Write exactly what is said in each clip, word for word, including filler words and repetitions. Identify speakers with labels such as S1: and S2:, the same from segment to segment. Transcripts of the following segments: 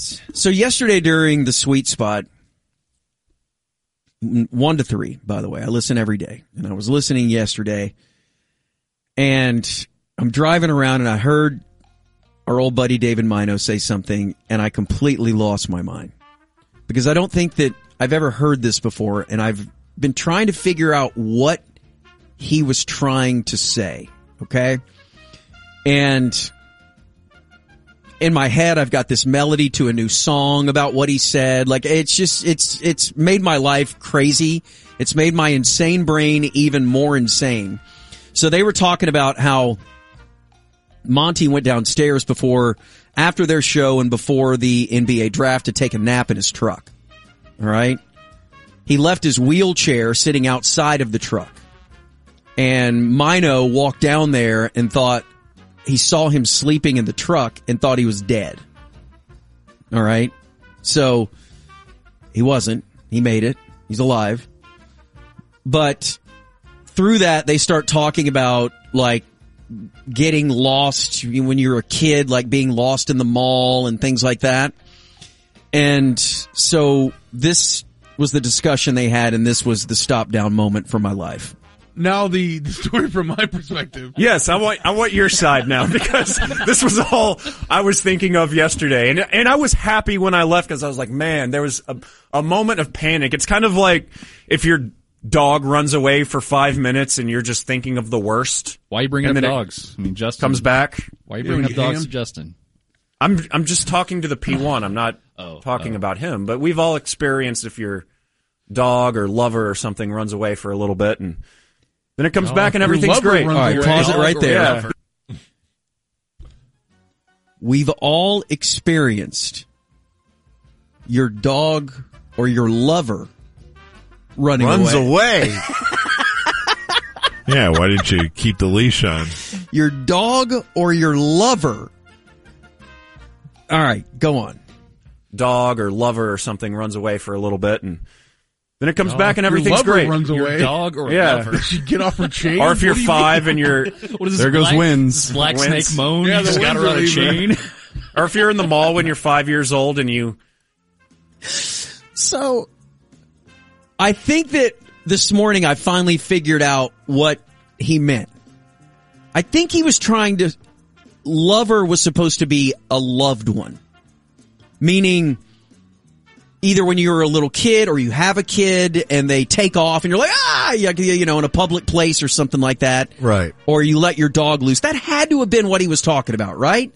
S1: So yesterday during the Sweet Spot, one to three, by the way, I listen every day, and I was listening yesterday, and I'm driving around, and I heard our old buddy David Mino say something, and I completely lost my mind. Because I don't think that I've ever heard this before, and I've been trying to figure out what he was trying to say, okay? And in my head, I've got this melody to a new song about what he said. Like, it's just, it's, it's made my life crazy. It's made my insane brain even more insane. So they were talking about how Monty went downstairs before, after their show and before the N B A draft to take a nap in his truck. All right. He left his wheelchair sitting outside of the truck, and Mino walked down there and thought, he saw him sleeping in the truck and thought he was dead. All right. So he wasn't. He made it. He's alive. But through that, they start talking about like getting lost when you're a kid, like being lost in the mall and things like that. And so this was the discussion they had, and this was the stop down moment for my life.
S2: Now the, the story from my perspective.
S3: Yes, I want I want your side now, because this was all I was thinking of yesterday, and and I was happy when I left because I was like, man, there was a, a moment of panic. It's kind of like if your dog runs away for five minutes and you're just thinking of the worst.
S4: Why are you bringing up dogs? I mean, Justin
S3: comes back.
S4: Why are you bringing up dogs to Justin?
S3: I'm I'm just talking to the P one. I'm not
S4: oh,
S3: talking
S4: oh.
S3: about him. But we've all experienced if your dog or lover or something runs away for a little bit and then it comes
S2: oh,
S3: back and everything's great.
S1: All right, pause it right there.
S3: Yeah.
S1: We've all experienced your dog or your lover running
S5: Runs
S1: away.
S5: away.
S6: Yeah, why didn't you keep the leash on?
S1: Your dog or your lover. All right, go on.
S3: Dog or lover or something runs away for a little bit and then it comes
S2: Oh,
S3: back and
S2: your
S3: everything's
S2: lover
S3: great.
S2: runs
S4: Your
S2: away.
S4: dog or a
S3: Yeah.
S4: lover?
S2: She get off her chain.
S3: Or if you're
S2: What do you
S3: five
S2: mean?
S3: and you're,
S4: What is this
S5: There goes
S4: black,
S5: Wins.
S4: Black
S3: Wins.
S4: snake moan.
S2: Yeah,
S4: you
S2: the
S4: just got her
S2: winds
S4: on a
S2: are leaving.
S4: chain.
S3: or if you're in the mall when you're five years old and you,
S1: So, I think that this morning I finally figured out what he meant. I think he was trying to, lover was supposed to be a loved one. Meaning, either when you're a little kid or you have a kid and they take off and you're like, ah, you know, in a public place or something like that.
S5: Right.
S1: Or you let your dog loose. That had to have been what he was talking about, right?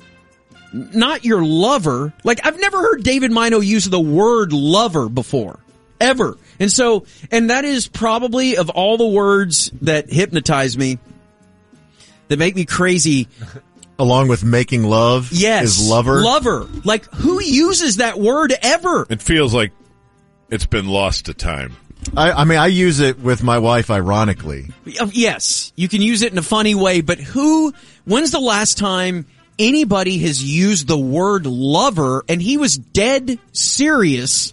S1: Not your lover. Like, I've never heard David Mino use the word lover before. Ever. And so, and that is probably, of all the words that hypnotize me, that make me crazy.
S5: Along with making love,
S1: Yes.
S5: is lover.
S1: Lover. Like, who uses that word ever?
S6: It feels like it's been lost to time.
S5: I, I mean, I use it with my wife, ironically.
S1: Yes, you can use it in a funny way, but who, when's the last time anybody has used the word lover, and he was dead serious?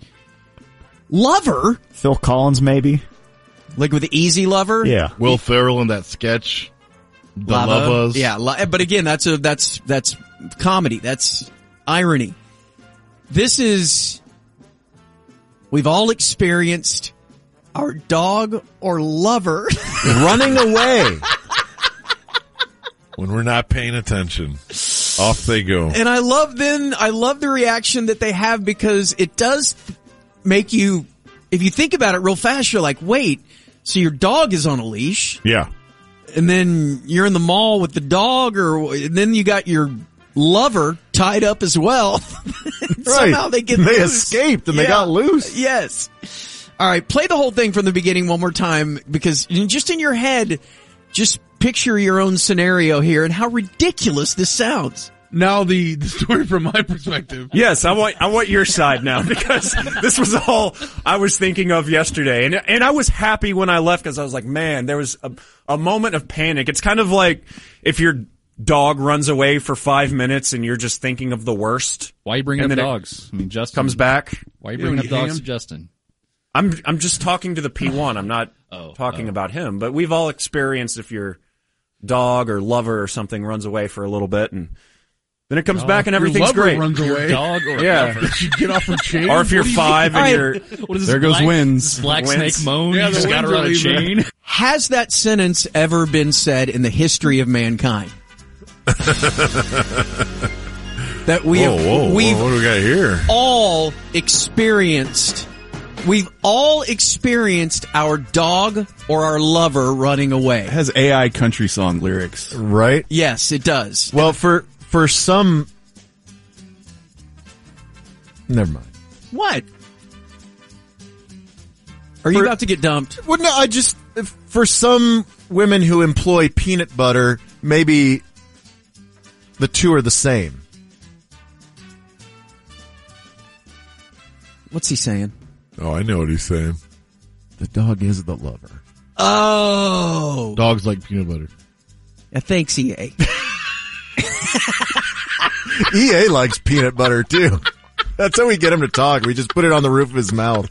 S1: Lover?
S7: Phil Collins, maybe.
S1: Like with Easy Lover?
S7: Yeah.
S6: Will Ferrell in that sketch, The
S1: Lava.
S6: Lovers.
S1: Yeah, lo- but again, that's a, that's, that's comedy. That's irony. This is, we've all experienced our dog or lover
S5: Running away.
S6: When we're not paying attention, off they go.
S1: And I love then, I love the reaction that they have because it does make you, if you think about it real fast, you're like, wait, so your dog is on a leash
S6: Yeah.
S1: and then you're in the mall with the dog or, and then you got your lover tied up as well. Somehow they get
S5: They
S1: loose.
S5: escaped and they
S1: Yeah.
S5: got loose.
S1: Yes. All right, play the whole thing from the beginning one more time because just in your head, just picture your own scenario here and how ridiculous this sounds.
S2: Now the, the story from my perspective.
S3: yes, I want I want your side now, because this was all I was thinking of yesterday, and and I was happy when I left because I was like, man, there was a, a moment of panic. It's kind of like if your dog runs away for five minutes and you're just thinking of the worst.
S4: Why are you bringing
S3: And
S4: up
S3: then it
S4: dogs? I mean, Justin
S3: Comes back.
S4: Why are you
S2: Yeah,
S4: bringing
S2: when
S4: up
S2: you hang
S4: dogs to
S2: him?
S4: Justin?
S3: I'm I'm just talking to the P one. I'm not
S4: Oh,
S3: talking
S4: oh.
S3: about him. But we've all experienced if your dog or lover or something runs away for a little bit and Then it comes
S2: Oh,
S3: back and
S2: your
S3: everything's
S2: lover
S3: great.
S2: runs away.
S4: Dog or
S3: Yeah.
S4: lover?
S2: Did you get off her chain?
S3: Or if you're
S2: What do you
S3: five
S2: mean?
S3: and
S1: All
S3: you're
S4: What is this
S7: There goes
S4: black,
S7: wins.
S4: Black
S3: Wins.
S4: snake moan.
S2: Yeah,
S4: you
S2: the
S4: just got her
S2: winds
S4: on
S2: are
S4: a
S2: leaving.
S4: chain.
S1: Has that sentence ever been said in the history of mankind? That we
S6: Whoa,
S1: have,
S6: whoa,
S1: we've
S6: whoa, what do we got here?
S1: all experienced. We've all experienced our dog or our lover running away.
S7: It has A I country song lyrics.
S5: Right?
S1: Yes, it does.
S5: Well, for for some, never mind.
S1: What? Are you
S5: For-
S1: about to get dumped?
S5: Well, no, I just for some women who employ peanut butter, maybe the two are the same.
S1: What's he saying?
S6: Oh, I know what he's saying.
S5: The dog is the lover.
S1: Oh,
S2: Dogs like peanut butter.
S1: yeah, thanks, E A.
S5: E A likes peanut butter too. That's how we get him to talk. We just put it on the roof of his mouth.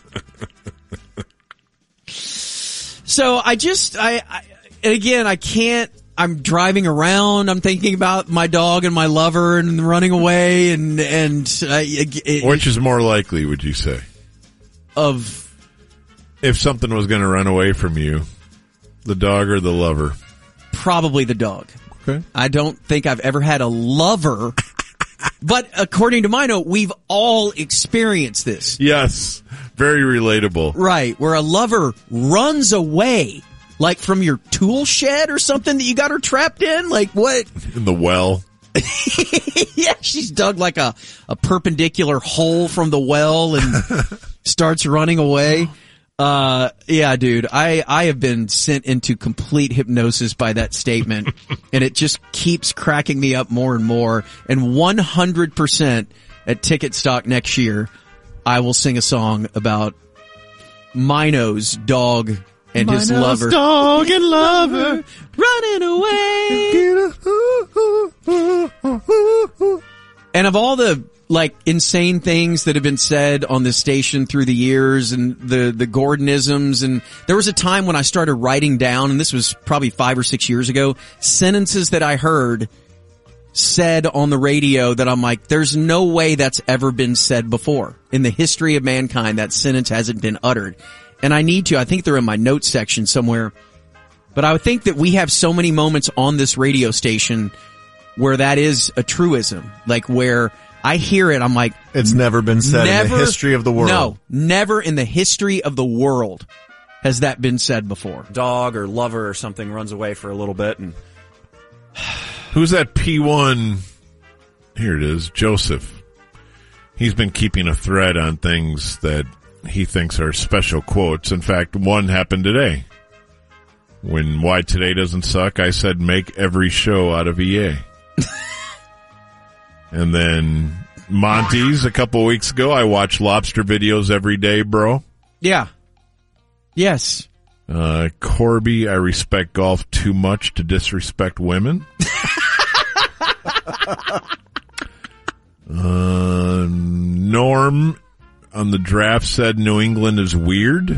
S1: So I just, I, I, and again, I can't, I'm driving around, I'm thinking about my dog and my lover and running away and, and, uh, it,
S6: Which is more likely, would you say?
S1: of,
S6: If something was going to run away from you, the dog or the lover?
S1: probably the dog.
S6: Okay.
S1: I don't think I've ever had a lover, but according to my note, we've all experienced this.
S6: Yes. Very relatable.
S1: Right, where a lover runs away, like from your tool shed or something that you got her trapped in? Like what?
S6: In the well.
S1: Yeah, she's dug like a, a perpendicular hole from the well and starts running away. Uh, yeah, dude, I, I have been sent into complete hypnosis by that statement and it just keeps cracking me up more and more. And one hundred percent at Ticket Stock next year, I will sing a song about Mino's dog and his lover.
S5: dog and lover.
S1: Running away. And of all the like insane things that have been said on this station through the years and the, the Gordonisms, and there was a time when I started writing down, and this was probably five or six years ago, sentences that I heard said on the radio that I'm like, there's no way that's ever been said before. In the history of mankind, that sentence hasn't been uttered. And I need to, I think they're in my notes section somewhere. But I would think that we have so many moments on this radio station where that is a truism. Like where I hear it, I'm like,
S5: It's never been said
S1: never,
S5: in the history of the world.
S1: No, never in the history of the world has that been said before.
S3: Dog or lover or something runs away for a little bit and
S6: Who's that P one? Here it is, Joseph. He's been keeping a thread on things that he thinks are special quotes. In fact, one happened today. When Why Today Doesn't Suck, I said make every show out of E A. And then Monty's a couple weeks ago, I watch lobster videos every day, bro.
S1: Yeah. Yes.
S6: Uh, Corby, I respect golf too much to disrespect women. uh, Norm on the draft said New England is weird.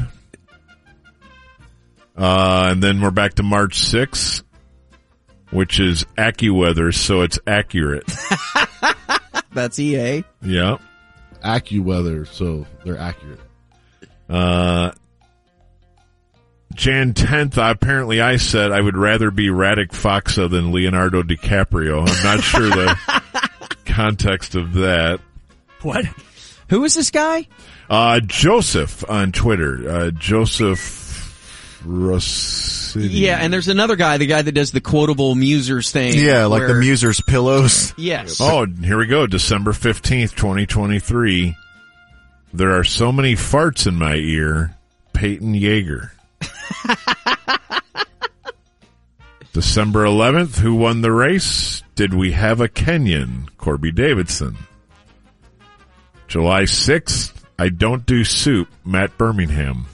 S6: Uh, and then we're back to March sixth, which is AccuWeather, so it's accurate.
S1: That's E A.
S6: Yeah.
S2: AccuWeather, so they're accurate.
S6: Uh, Jan tenth, apparently I said I would rather be Radek Foxa than Leonardo DiCaprio. I'm not sure the context of that.
S3: what?
S1: Who is this guy?
S6: Uh, Joseph on Twitter. Uh, Joseph Rossini.
S1: Yeah, and there's another guy, the guy that does the quotable musers thing.
S5: Yeah, like the
S1: where-
S5: Muser's pillows.
S1: Yes.
S6: Oh, here we go. December fifteenth, twenty twenty-three. There are so many farts in my ear. Peyton Yeager. December eleventh, who won the race? Did we have a Kenyan? Corby Davidson. July sixth, I don't do soup. Matt Birmingham.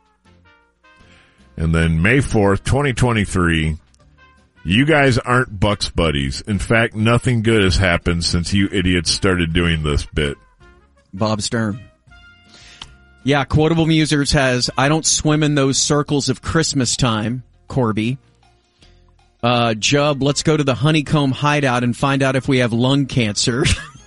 S6: And then May fourth, twenty twenty-three, you guys aren't Bucks buddies. In fact, nothing good has happened since you idiots started doing this bit.
S1: Bob Stern. Yeah, Quotable Musers has, I don't swim in those circles of Christmas time, Corby. Uh, Uh, Jub, let's go to the Honeycomb Hideout and find out if we have lung cancer.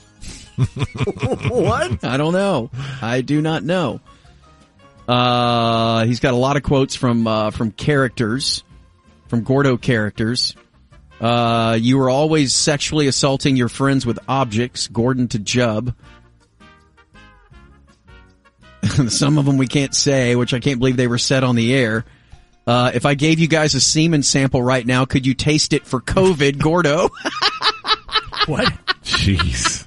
S5: What?
S1: I don't know. I do not know. Uh, he's got a lot of quotes from uh, from characters, from Gordo characters. Uh, you were always sexually assaulting your friends with objects, Gordon to Jub. Some of them we can't say, which I can't believe they were said on the air. Uh, if I gave you guys a semen sample right now, could you taste it for COVID, Gordo?
S3: What?
S6: Jeez.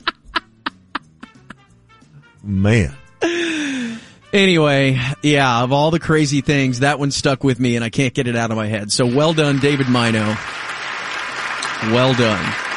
S5: Man.
S1: Anyway, yeah, of all the crazy things, that one stuck with me and I can't get it out of my head. So well done, David Mino. Well done.